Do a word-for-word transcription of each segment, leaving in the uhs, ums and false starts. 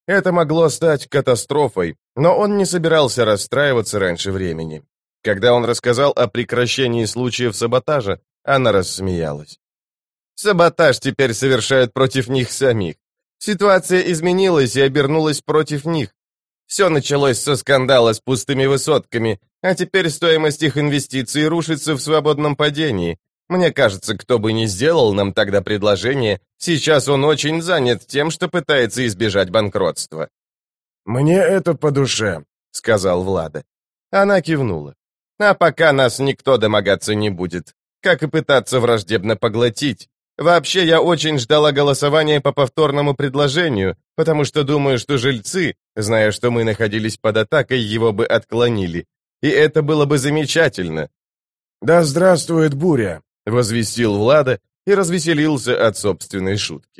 Это могло стать катастрофой, но он не собирался расстраиваться раньше времени. Когда он рассказал о прекращении случаев саботажа, она рассмеялась. «Саботаж теперь совершают против них самих. Ситуация изменилась и обернулась против них. Все началось со скандала с пустыми высотками, а теперь стоимость их инвестиций рушится в свободном падении. Мне кажется, кто бы ни сделал нам тогда предложение, сейчас он очень занят тем, что пытается избежать банкротства». «Мне это по душе», — сказал Влада. Она кивнула. «А пока нас никто домогаться не будет, как и пытаться враждебно поглотить. Вообще, я очень ждала голосования по повторному предложению, потому что думаю, что жильцы, зная, что мы находились под атакой, его бы отклонили. И это было бы замечательно». «Да здравствует буря», — возвестил Влада и развеселился от собственной шутки.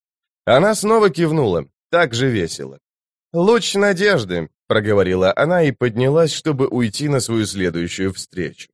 Она снова кивнула, так же весело. «Луч надежды», — проговорила она и поднялась, чтобы уйти на свою следующую встречу.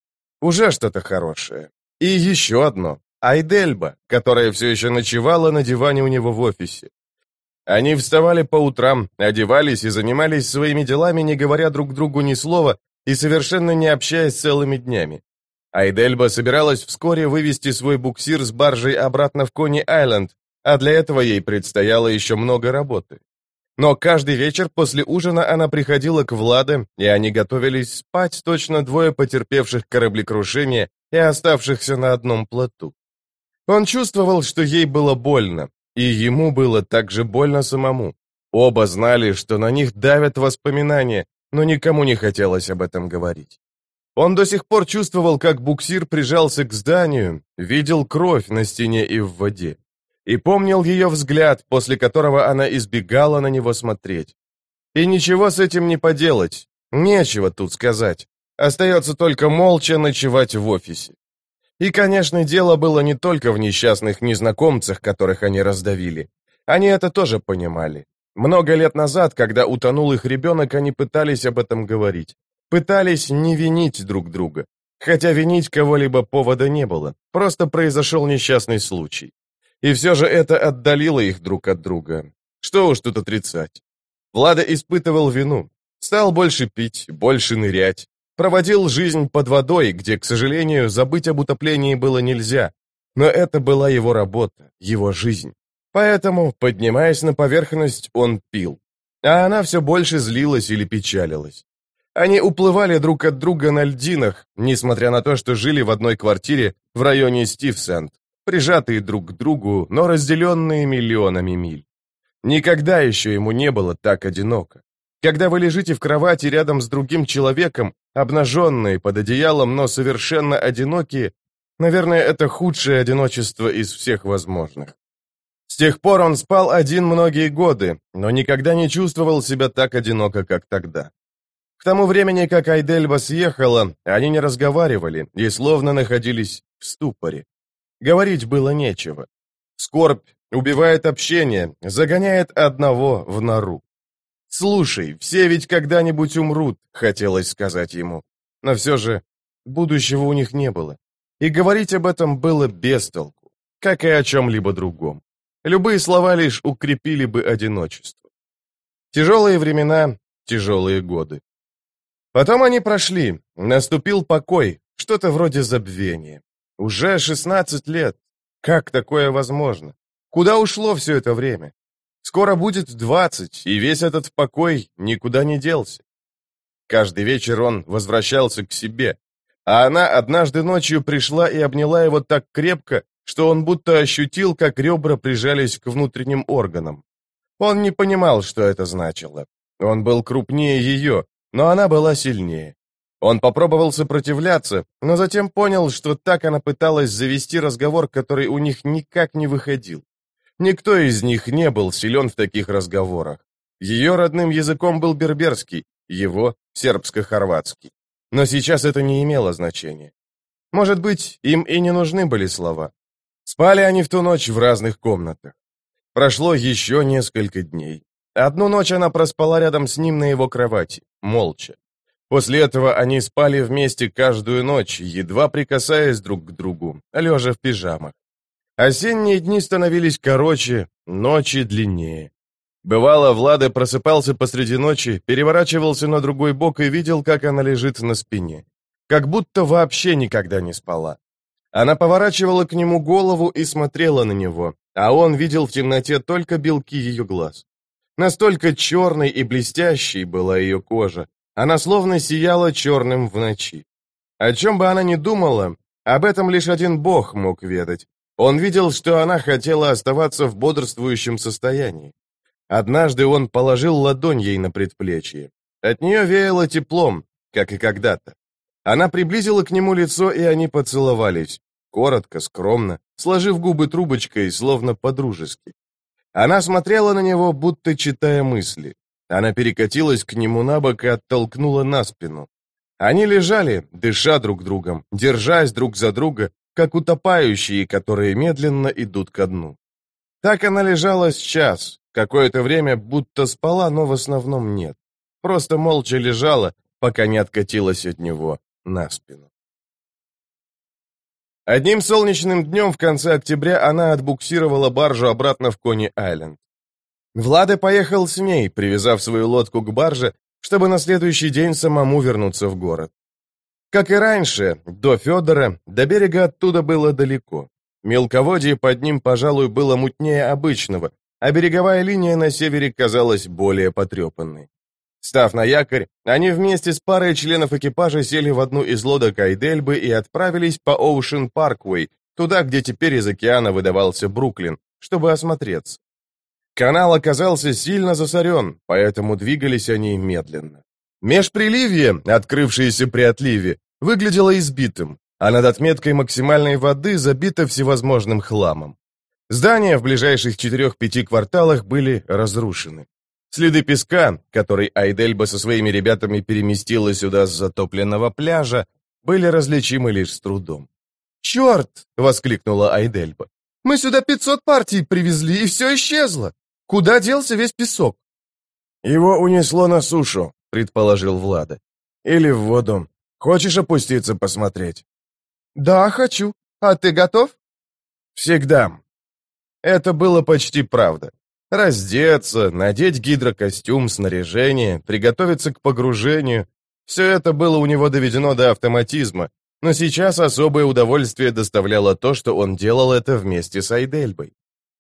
Уже что-то хорошее. И еще одно. Айдельба, которая все еще ночевала на диване у него в офисе. Они вставали по утрам, одевались и занимались своими делами, не говоря друг другу ни слова и совершенно не общаясь целыми днями. Айдельба собиралась вскоре вывести свой буксир с баржей обратно в Кони-Айленд, а для этого ей предстояло еще много работы. Но каждый вечер после ужина она приходила к Владе, и они готовились спать, точно двое потерпевших кораблекрушение и оставшихся на одном плоту. Он чувствовал, что ей было больно, и ему было также больно самому. Оба знали, что на них давят воспоминания, но никому не хотелось об этом говорить. Он до сих пор чувствовал, как буксир прижался к зданию, видел кровь на стене и в воде. И помнил ее взгляд, после которого она избегала на него смотреть. И ничего с этим не поделать, нечего тут сказать. Остается только молча ночевать в офисе. И, конечно, дело было не только в несчастных незнакомцах, которых они раздавили. Они это тоже понимали. Много лет назад, когда утонул их ребенок, они пытались об этом говорить. Пытались не винить друг друга. Хотя винить кого-либо повода не было. Просто произошел несчастный случай. И все же это отдалило их друг от друга. Что уж тут отрицать. Влада испытывал вину. Стал больше пить, больше нырять. Проводил жизнь под водой, где, к сожалению, забыть об утоплении было нельзя. Но это была его работа, его жизнь. Поэтому, поднимаясь на поверхность, он пил. А она все больше злилась или печалилась. Они уплывали друг от друга на льдинах, несмотря на то, что жили в одной квартире в районе Стивсенд, прижатые друг к другу, но разделенные миллионами миль. Никогда еще ему не было так одиноко. Когда вы лежите в кровати рядом с другим человеком, обнаженные под одеялом, но совершенно одинокие, наверное, это худшее одиночество из всех возможных. С тех пор он спал один многие годы, но никогда не чувствовал себя так одиноко, как тогда. К тому времени, как Айдельба съехала, они не разговаривали и словно находились в ступоре. Говорить было нечего. Скорбь убивает общение, загоняет одного в нору. «Слушай, все ведь когда-нибудь умрут», — хотелось сказать ему. Но все же будущего у них не было. И говорить об этом было без толку, как и о чем-либо другом. Любые слова лишь укрепили бы одиночество. Тяжелые времена, тяжелые годы. Потом они прошли, наступил покой, что-то вроде забвения. Уже шестнадцать лет. Как такое возможно? Куда ушло все это время? Скоро будет двадцать, и весь этот покой никуда не делся. Каждый вечер он возвращался к себе, а она однажды ночью пришла и обняла его так крепко, что он будто ощутил, как ребра прижались к внутренним органам. Он не понимал, что это значило. Он был крупнее ее, но она была сильнее. Он попробовал сопротивляться, но затем понял, что так она пыталась завести разговор, который у них никак не выходил. Никто из них не был силен в таких разговорах. Ее родным языком был берберский, его — сербско-хорватский. Но сейчас это не имело значения. Может быть, им и не нужны были слова. Спали они в ту ночь в разных комнатах. Прошло еще несколько дней. Одну ночь она проспала рядом с ним на его кровати, молча. После этого они спали вместе каждую ночь, едва прикасаясь друг к другу, лежа в пижамах. Осенние дни становились короче, ночи длиннее. Бывало, Влада просыпался посреди ночи, переворачивался на другой бок и видел, как она лежит на спине. Как будто вообще никогда не спала. Она поворачивала к нему голову и смотрела на него, а он видел в темноте только белки ее глаз. Настолько черной и блестящей была ее кожа, она словно сияла черным в ночи. О чем бы она ни думала, об этом лишь один бог мог ведать. Он видел, что она хотела оставаться в бодрствующем состоянии. Однажды он положил ладонь ей на предплечье. От нее веяло теплом, как и когда-то. Она приблизила к нему лицо, и они поцеловались. Коротко, скромно, сложив губы трубочкой, словно по-дружески. Она смотрела на него, будто читая мысли. Она перекатилась к нему на бок и оттолкнула на спину. Они лежали, дыша друг другом, держась друг за друга, как утопающие, которые медленно идут ко дну. Так она лежала сейчас, какое-то время будто спала, но в основном нет. Просто молча лежала, пока не откатилась от него на спину. Одним солнечным днем в конце октября она отбуксировала баржу обратно в Кони-Айленд. Влада поехал с ней, привязав свою лодку к барже, чтобы на следующий день самому вернуться в город. Как и раньше, до Федора, до берега оттуда было далеко. Мелководье под ним, пожалуй, было мутнее обычного, а береговая линия на севере казалась более потрепанной. Став на якорь, они вместе с парой членов экипажа сели в одну из лодок Айдельбы и отправились по Оушен Парквей, туда, где теперь из океана выдавался Бруклин, чтобы осмотреться. Канал оказался сильно засорен, поэтому двигались они медленно. Межприливье, открывшееся при отливе, выглядело избитым, а над отметкой максимальной воды забито всевозможным хламом. Здания в ближайших четырех-пяти кварталах были разрушены. Следы песка, который Айдельба со своими ребятами переместила сюда с затопленного пляжа, были различимы лишь с трудом. «Черт!» — воскликнула Айдельба. «Мы сюда пятьсот партий привезли, и все исчезло! Куда делся весь песок?» «Его унесло на сушу», — предположил Влада. «Или в воду. Хочешь опуститься посмотреть?» «Да, хочу. А ты готов?» «Всегда». Это было почти правда. Раздеться, надеть гидрокостюм, снаряжение, приготовиться к погружению — все это было у него доведено до автоматизма, но сейчас особое удовольствие доставляло то, что он делал это вместе с Айдельбой.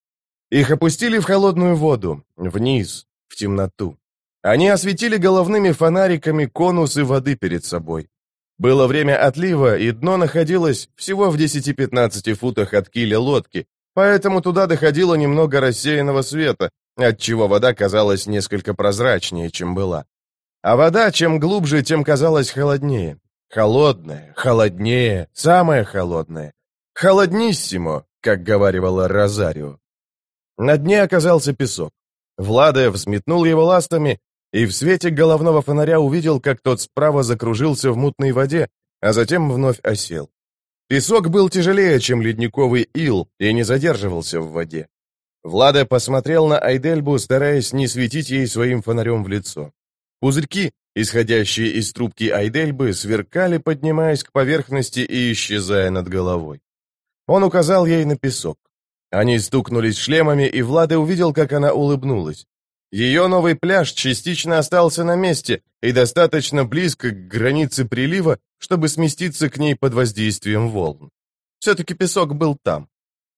Их опустили в холодную воду, вниз, в темноту. Они осветили головными фонариками конусы воды перед собой. Было время отлива, и дно находилось всего в десяти-пятнадцати футах от киля лодки, поэтому туда доходило немного рассеянного света, отчего вода казалась несколько прозрачнее, чем была. А вода, чем глубже, тем казалась холоднее. Холодная, холоднее, самая холодная. Холодниссимо, как говаривала Розарио. На дне оказался песок. Влада взметнул его ластами, и в свете головного фонаря увидел, как тот справа закружился в мутной воде, а затем вновь осел. Песок был тяжелее, чем ледниковый ил, и не задерживался в воде. Влада посмотрел на Айдельбу, стараясь не светить ей своим фонарем в лицо. Пузырьки, исходящие из трубки Айдельбы, сверкали, поднимаясь к поверхности и исчезая над головой. Он указал ей на песок. Они стукнулись шлемами, и Влада увидел, как она улыбнулась. Ее новый пляж частично остался на месте и достаточно близко к границе прилива, чтобы сместиться к ней под воздействием волн. Все-таки песок был там.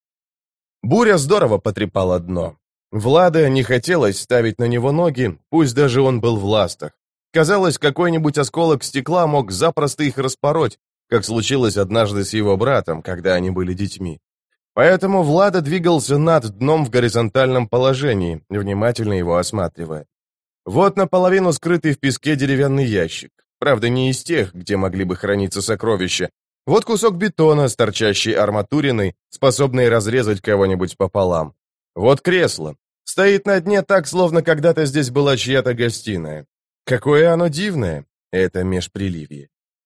Буря здорово потрепала дно. Влада не хотелось ставить на него ноги, пусть даже он был в ластах. Казалось, какой-нибудь осколок стекла мог запросто их распороть, как случилось однажды с его братом, когда они были детьми. Поэтому Влада двигался над дном в горизонтальном положении, внимательно его осматривая. Вот наполовину скрытый в песке деревянный ящик. Правда, не из тех, где могли бы храниться сокровища. Вот кусок бетона с торчащей арматуриной, способный разрезать кого-нибудь пополам. Вот кресло. Стоит на дне так, словно когда-то здесь была чья-то гостиная. Какое оно дивное, это межприливье.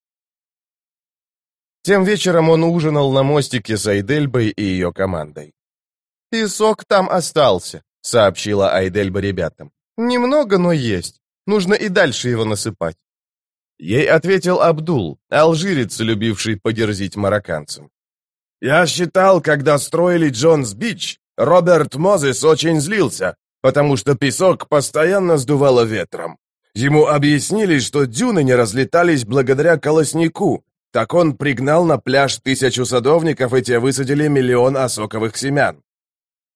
Тем вечером он ужинал на мостике с Айдельбой и ее командой. «Песок там остался», — сообщила Айдельба ребятам. «Немного, но есть. Нужно и дальше его насыпать». Ей ответил Абдул, алжирец, любивший подерзить марокканцам. «Я считал, когда строили Джонс-Бич, Роберт Мозес очень злился. потому что песок постоянно сдувало ветром. Ему объяснили, что дюны не разлетались благодаря колоснику. Так он пригнал на пляж тысячу садовников, и те высадили миллион осоковых семян.